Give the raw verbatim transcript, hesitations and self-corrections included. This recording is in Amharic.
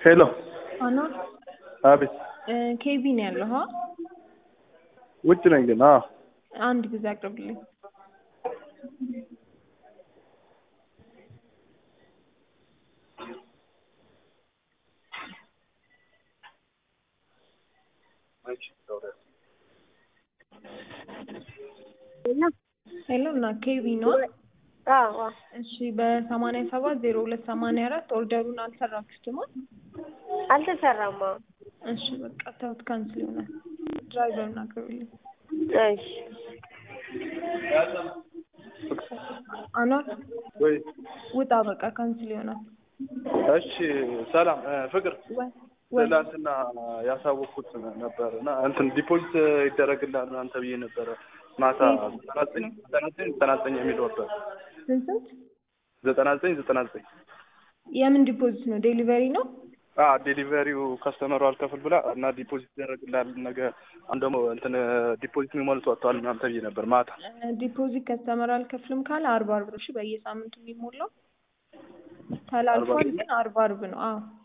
ሄሎ አና አቤት ኬቢ ነው ያለው ሀ ውጭ ነኝ ግን አዎ አንድ ጊዜ አቅርብልኝ ሄሎ እና ኬቢ ነው አዎ እሺ በሰማንያ ሰባት ዜሮ ሁለት ሰማንያ አራት ኦርደሩን አልሰራችሁትም አልተሰራማ እሺ በቃ ተውት ካንስል ይሆናል ድራይቨሩን አቅርብልኝ እሺ አኗር ወይ ውጣ በቃ ካንስል ይሆናል እሺ ሰላም ፍቅር ትላንትና ያሳወቅኩት ነበር እና እንትን ዲፖዚት ይደረግልሃል አንተ ብዬ ነበር ማታ ዘጠና ዘጠኝ ዘጠና ዘጠኝ የሚል ነበር ስንት ዘጠና ዘጠኝ ዘጠና ዘጠኝ የምን ዲፖዚት ነው ዴሊቨሪ ነው አዎ ዴሊቨሪው ከስተመሩ አልከፍል ብላ እና ዲፖዚት ይደረግልሃል ነገ አንድ ደግሞ እንትን ዲፖዚት የሚሞሉት ወጥቷል ምናምን ተብዬ ነበር ማታ ዲፖዚት ከስተመር አልከፍልም ካለ አርባ አርብ ነው እሺ በየሳምንቱ የሚሞላው ተላልፏል ግን አርባ አርብ ነው አዎ